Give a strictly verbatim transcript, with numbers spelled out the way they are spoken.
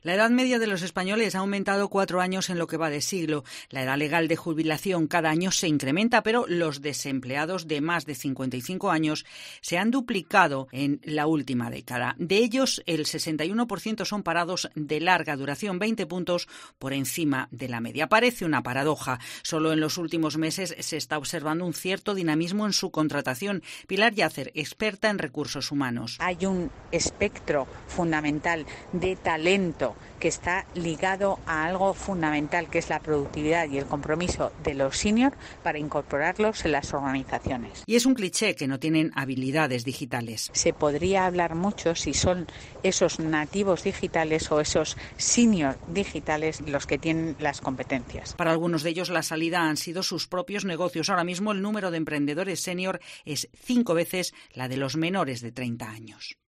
La edad media de los españoles ha aumentado cuatro años en lo que va de siglo. La edad legal de jubilación cada año se incrementa, pero los desempleados de más de cincuenta y cinco años se han duplicado en la última década. De ellos, el sesenta y uno por ciento son parados de larga duración, veinte puntos por encima de la media. Parece una paradoja. Solo en los últimos meses se está observando un cierto dinamismo en su contratación. Pilar Yacer, experta en recursos humanos. Hay un espectro fundamental de talento que está ligado a algo fundamental, que es la productividad y el compromiso de los seniors para incorporarlos en las organizaciones. Y es un cliché que no tienen habilidades digitales. Se podría hablar mucho si son esos nativos digitales o esos seniors digitales los que tienen las competencias. Para algunos de ellos la salida han sido sus propios negocios. Ahora mismo el número de emprendedores senior es cinco veces la de los menores de treinta años.